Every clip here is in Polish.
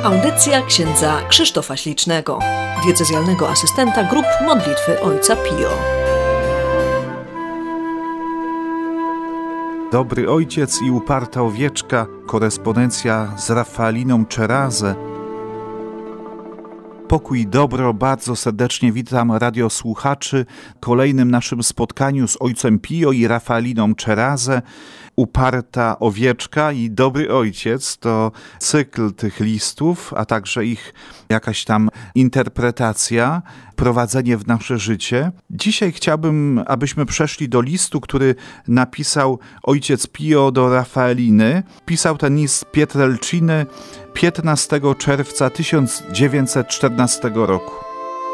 Audycja księdza Krzysztofa Ślicznego, diecezjalnego asystenta grup modlitwy Ojca Pio. Dobry Ojciec i uparta owieczka, korespondencja z Rafaeliną Czerazę. Pokój i dobro, bardzo serdecznie witam radiosłuchaczy w kolejnym naszym spotkaniu z Ojcem Pio i Rafaeliną Czerazę. Uparta owieczka i dobry ojciec to cykl tych listów, a także ich jakaś tam interpretacja, prowadzenie w nasze życie. Dzisiaj chciałbym, abyśmy przeszli do listu, który napisał ojciec Pio do Rafaeliny. Pisał ten list z Pietrelciny 15 czerwca 1914 roku.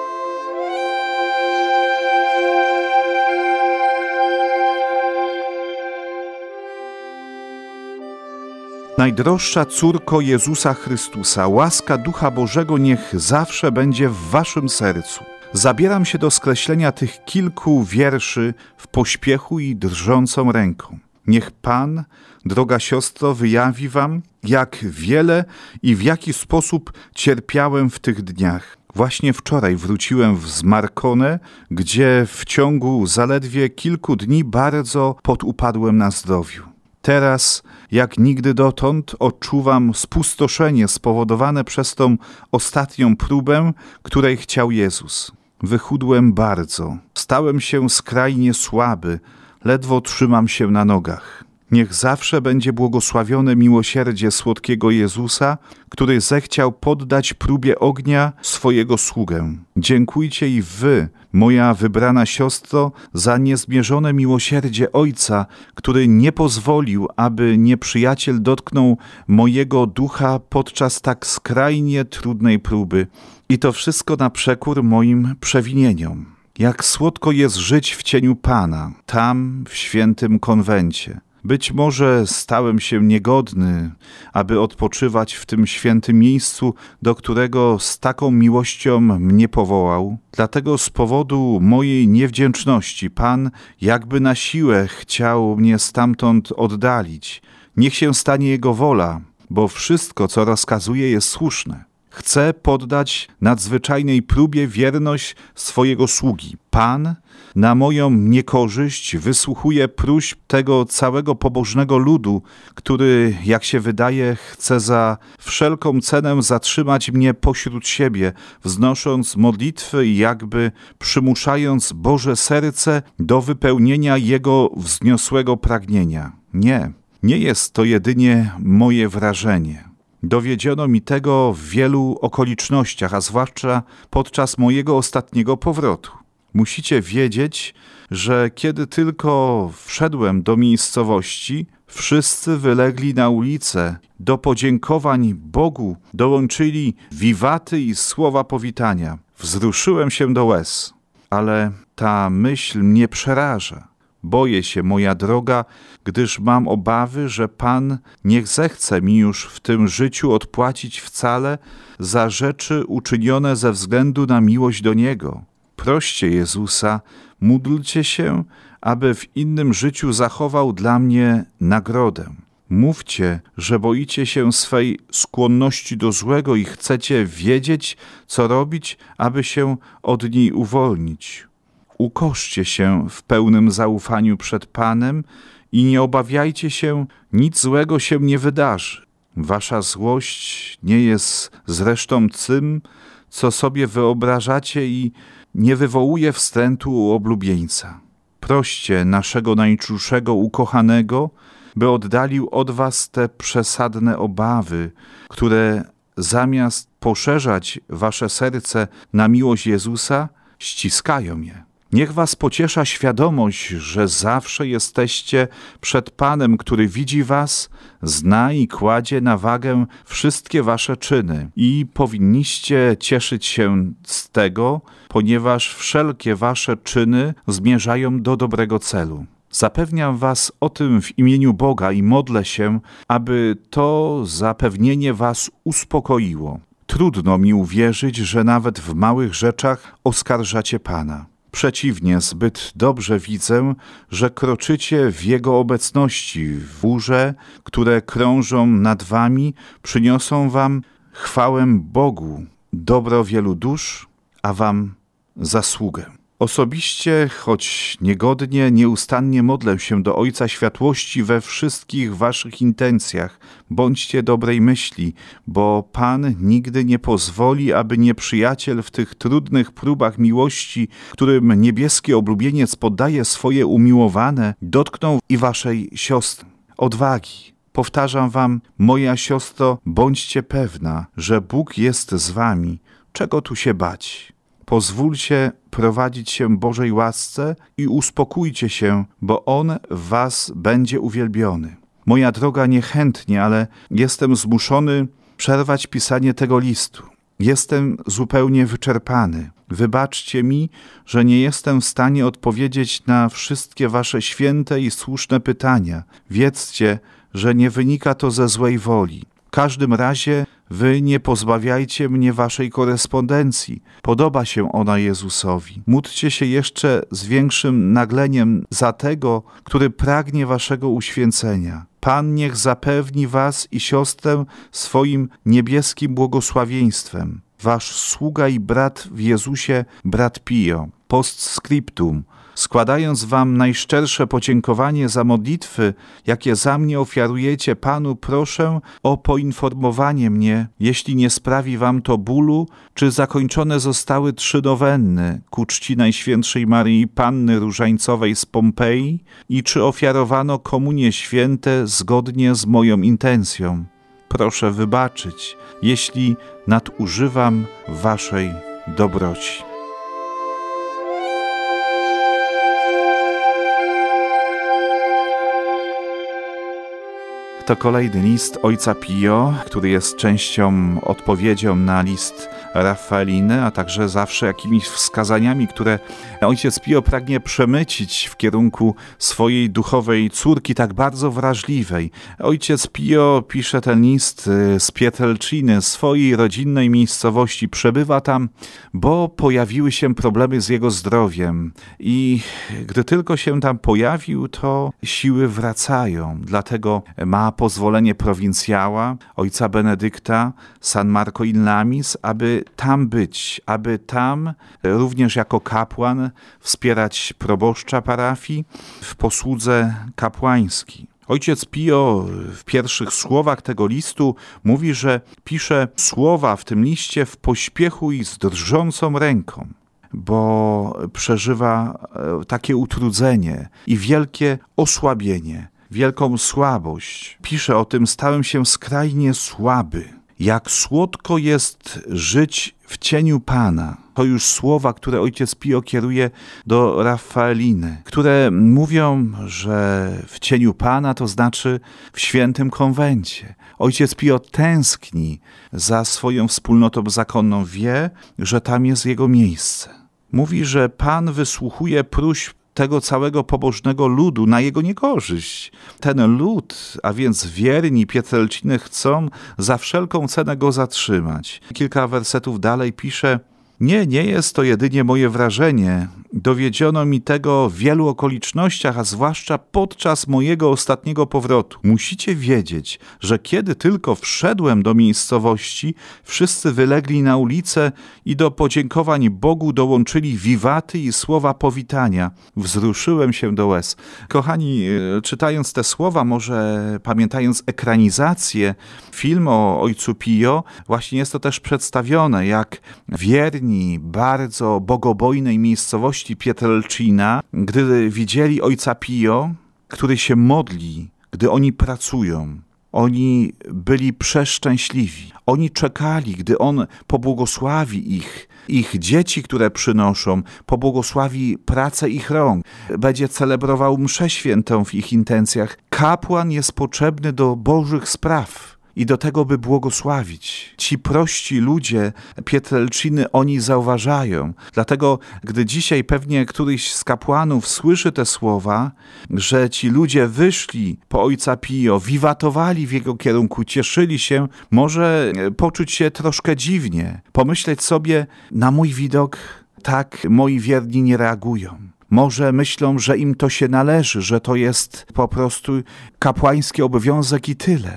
Najdroższa córko Jezusa Chrystusa, łaska Ducha Bożego niech zawsze będzie w waszym sercu. Zabieram się do skreślenia tych kilku wierszy w pośpiechu i drżącą ręką. Niech Pan, droga siostro, wyjawi wam, jak wiele i w jaki sposób cierpiałem w tych dniach. Właśnie wczoraj wróciłem z Marcone, gdzie w ciągu zaledwie kilku dni bardzo podupadłem na zdrowiu. Teraz, jak nigdy dotąd, odczuwam spustoszenie spowodowane przez tą ostatnią próbę, której chciał Jezus. Wychudłem bardzo, stałem się skrajnie słaby, ledwo trzymam się na nogach. Niech zawsze będzie błogosławione miłosierdzie słodkiego Jezusa, który zechciał poddać próbie ognia swojego sługę. Dziękujcie i wy, moja wybrana siostro, za niezmierzone miłosierdzie Ojca, który nie pozwolił, aby nieprzyjaciel dotknął mojego ducha podczas tak skrajnie trudnej próby. I to wszystko na przekór moim przewinieniom. Jak słodko jest żyć w cieniu Pana, tam w świętym konwencie. Być może stałem się niegodny, aby odpoczywać w tym świętym miejscu, do którego z taką miłością mnie powołał. Dlatego z powodu mojej niewdzięczności Pan jakby na siłę chciał mnie stamtąd oddalić. Niech się stanie Jego wola, bo wszystko, co rozkazuje, jest słuszne. Chcę poddać nadzwyczajnej próbie wierność swojego sługi. Pan na moją niekorzyść wysłuchuje próśb tego całego pobożnego ludu, który, jak się wydaje, chce za wszelką cenę zatrzymać mnie pośród siebie, wznosząc modlitwy i jakby przymuszając Boże serce do wypełnienia Jego wzniosłego pragnienia. Nie jest to jedynie moje wrażenie. Dowiedziono mi tego w wielu okolicznościach, a zwłaszcza podczas mojego ostatniego powrotu. Musicie wiedzieć, że kiedy tylko wszedłem do miejscowości, wszyscy wylegli na ulicę. Do podziękowań Bogu dołączyli wiwaty i słowa powitania. Wzruszyłem się do łez, ale ta myśl mnie przeraża. Boję się, moja droga, gdyż mam obawy, że Pan nie zechce mi już w tym życiu odpłacić wcale za rzeczy uczynione ze względu na miłość do Niego. Proście Jezusa, módlcie się, aby w innym życiu zachował dla mnie nagrodę. Mówcie, że boicie się swej skłonności do złego i chcecie wiedzieć, co robić, aby się od niej uwolnić. Ukoszcie się w pełnym zaufaniu przed Panem i nie obawiajcie się, nic złego się nie wydarzy. Wasza złość nie jest zresztą tym, co sobie wyobrażacie i nie wywołuje wstrętu u oblubieńca. Proście naszego najczulszego ukochanego, by oddalił od was te przesadne obawy, które zamiast poszerzać wasze serce na miłość Jezusa, ściskają je. Niech was pociesza świadomość, że zawsze jesteście przed Panem, który widzi was, zna i kładzie na wagę wszystkie wasze czyny i powinniście cieszyć się z tego, ponieważ wszelkie wasze czyny zmierzają do dobrego celu. Zapewniam was o tym w imieniu Boga i modlę się, aby to zapewnienie was uspokoiło. Trudno mi uwierzyć, że nawet w małych rzeczach oskarżacie Pana. Przeciwnie, zbyt dobrze widzę, że kroczycie w Jego obecności. Burze, które krążą nad wami, przyniosą wam chwałę Bogu, dobro wielu dusz, a wam zasługę. Osobiście, choć niegodnie, nieustannie modlę się do Ojca Światłości we wszystkich waszych intencjach. Bądźcie dobrej myśli, bo Pan nigdy nie pozwoli, aby nieprzyjaciel w tych trudnych próbach miłości, którym niebieski oblubieniec poddaje swoje umiłowane, dotknął i waszej siostry. Odwagi. Powtarzam wam, moja siostro, bądźcie pewna, że Bóg jest z wami. Czego tu się bać? Pozwólcie prowadzić się Bożej łasce i uspokójcie się, bo On w was będzie uwielbiony. Moja droga, niechętnie, ale jestem zmuszony przerwać pisanie tego listu. Jestem zupełnie wyczerpany. Wybaczcie mi, że nie jestem w stanie odpowiedzieć na wszystkie wasze święte i słuszne pytania. Wiedzcie, że nie wynika to ze złej woli. W każdym razie wy nie pozbawiajcie mnie waszej korespondencji. Podoba się ona Jezusowi. Módlcie się jeszcze z większym nagleniem za tego, który pragnie waszego uświęcenia. Pan niech zapewni was i siostrę swoim niebieskim błogosławieństwem. Wasz sługa i brat w Jezusie, brat Pio. Postscriptum. Składając wam najszczersze podziękowanie za modlitwy, jakie za mnie ofiarujecie Panu, proszę o poinformowanie mnie, jeśli nie sprawi wam to bólu, czy zakończone zostały 3 nowenny ku czci Najświętszej Maryi Panny Różańcowej z Pompeji i czy ofiarowano komunie święte zgodnie z moją intencją. Proszę wybaczyć, jeśli nadużywam waszej dobroci. To kolejny list ojca Pio, który jest odpowiedzią na list Raffaeliny, a także zawsze jakimiś wskazaniami, które ojciec Pio pragnie przemycić w kierunku swojej duchowej córki, tak bardzo wrażliwej. Ojciec Pio pisze ten list z Pietrelciny, swojej rodzinnej miejscowości. Przebywa tam, bo pojawiły się problemy z jego zdrowiem i gdy tylko się tam pojawił, to siły wracają. Dlatego ma pozwolenie prowincjała, ojca Benedykta, San Marco in Lamis, aby tam być, aby tam również jako kapłan wspierać proboszcza parafii w posłudze kapłańskiej. Ojciec Pio w pierwszych słowach tego listu mówi, że pisze słowa w tym liście w pośpiechu i z drżącą ręką, bo przeżywa takie utrudzenie i wielkie osłabienie, wielką słabość. Pisze o tym, stałem się skrajnie słaby. Jak słodko jest żyć w cieniu Pana. To już słowa, które ojciec Pio kieruje do Raffaeliny, które mówią, że w cieniu Pana to znaczy w świętym konwencie. Ojciec Pio tęskni za swoją wspólnotą zakonną, wie, że tam jest jego miejsce. Mówi, że Pan wysłuchuje próśb tego całego pobożnego ludu na jego niekorzyść. Ten lud, a więc wierni Pietrelciny, chcą za wszelką cenę go zatrzymać. Kilka wersetów dalej pisze: nie jest to jedynie moje wrażenie. Dowiedziono mi tego w wielu okolicznościach, a zwłaszcza podczas mojego ostatniego powrotu. Musicie wiedzieć, że kiedy tylko wszedłem do miejscowości, wszyscy wylegli na ulicę i do podziękowań Bogu dołączyli wiwaty i słowa powitania. Wzruszyłem się do łez. Kochani, czytając te słowa, może pamiętając ekranizację, film o ojcu Pio, właśnie jest to też przedstawione, jak wierni, bardzo bogobojnej miejscowości Pietrelcina, gdy widzieli ojca Pio, który się modli, gdy oni pracują, oni byli przeszczęśliwi. Oni czekali, gdy on pobłogosławi ich dzieci, które przynoszą, pobłogosławi pracę ich rąk, będzie celebrował mszę świętą w ich intencjach. Kapłan jest potrzebny do Bożych spraw i do tego, by błogosławić. Ci prości ludzie Pietrelciny, oni zauważają. Dlatego, gdy dzisiaj pewnie któryś z kapłanów słyszy te słowa, że ci ludzie wyszli po ojca Pio, wiwatowali w jego kierunku, cieszyli się, może poczuć się troszkę dziwnie. Pomyśleć sobie, na mój widok tak moi wierni nie reagują. Może myślą, że im to się należy, że to jest po prostu kapłański obowiązek i tyle.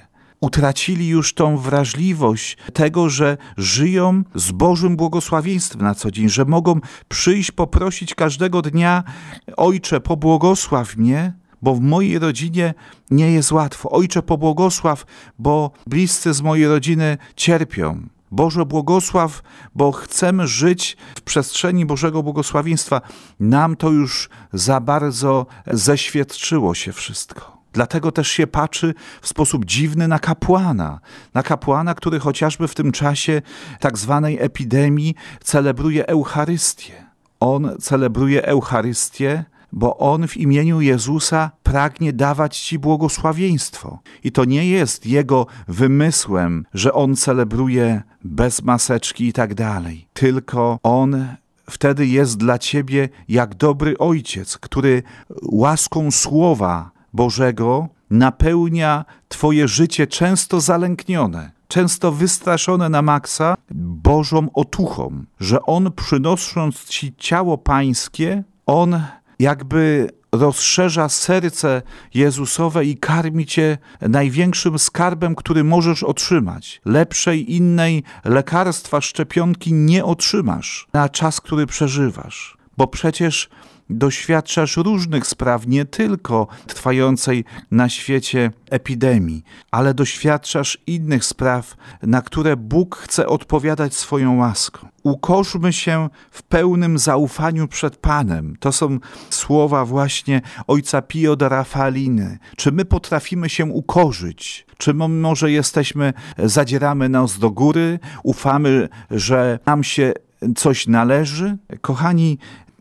utracili już tą wrażliwość tego, że żyją z Bożym błogosławieństwem na co dzień, że mogą przyjść, poprosić każdego dnia: Ojcze, pobłogosław mnie, bo w mojej rodzinie nie jest łatwo. Ojcze, pobłogosław, bo bliscy z mojej rodziny cierpią. Boże, błogosław, bo chcemy żyć w przestrzeni Bożego błogosławieństwa. Nam to już za bardzo zeświadczyło się wszystko. Dlatego też się patrzy w sposób dziwny na kapłana, który chociażby w tym czasie tak zwanej epidemii celebruje Eucharystię. On celebruje Eucharystię, bo On w imieniu Jezusa pragnie dawać Ci błogosławieństwo. I to nie jest Jego wymysłem, że On celebruje bez maseczki i tak dalej. Tylko On wtedy jest dla Ciebie jak dobry ojciec, który łaską Słowa Bożego napełnia Twoje życie często zalęknione, często wystraszone na maksa Bożą otuchą, że On, przynosząc Ci ciało Pańskie, On jakby rozszerza serce Jezusowe i karmi Cię największym skarbem, który możesz otrzymać. Lepszej innej lekarstwa, szczepionki nie otrzymasz na czas, który przeżywasz, bo przecież doświadczasz różnych spraw, nie tylko trwającej na świecie epidemii, ale doświadczasz innych spraw, na które Bóg chce odpowiadać swoją łaską. Ukorzmy się w pełnym zaufaniu przed Panem. To są słowa właśnie ojca Pio da Rafaliny. Czy my potrafimy się ukorzyć? Czy może zadzieramy nos do góry, ufamy, że nam się coś należy? Kochani,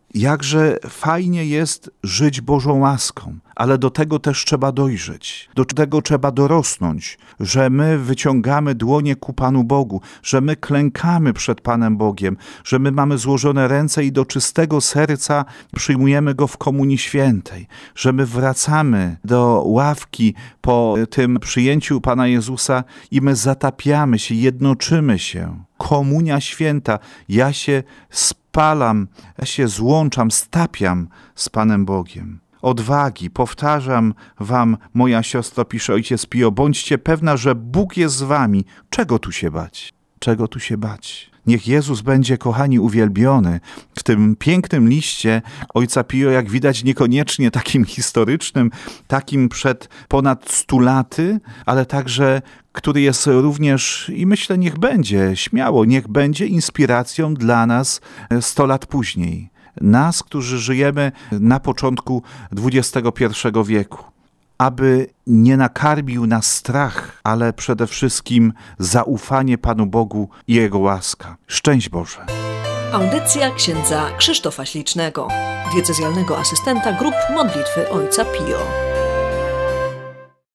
jakże fajnie jest żyć Bożą łaską, ale do tego też trzeba dojrzeć, do tego trzeba dorosnąć, że my wyciągamy dłonie ku Panu Bogu, że my klękamy przed Panem Bogiem, że my mamy złożone ręce i do czystego serca przyjmujemy Go w Komunii Świętej, że my wracamy do ławki po tym przyjęciu Pana Jezusa i my zatapiamy się, jednoczymy się. Komunia Święta, ja się spalam, ja się złączam, stapiam z Panem Bogiem. Odwagi, powtarzam wam, moja siostro, pisze ojciec Pio, bądźcie pewna, że Bóg jest z wami. Czego tu się bać? Czego tu się bać? Niech Jezus będzie, kochani, uwielbiony. W tym pięknym liście ojca Pio, jak widać, niekoniecznie takim historycznym, takim przed ponad 100 laty, ale także który jest również, i myślę, niech będzie, śmiało, niech będzie inspiracją dla nas 100 lat później. Nas, którzy żyjemy na początku XXI wieku. Aby nie nakarmił nas strach, ale przede wszystkim zaufanie Panu Bogu i Jego łaska. Szczęść Boże. Audycja księdza Krzysztofa Ślicznego, diecezjalnego asystenta grup modlitwy ojca Pio.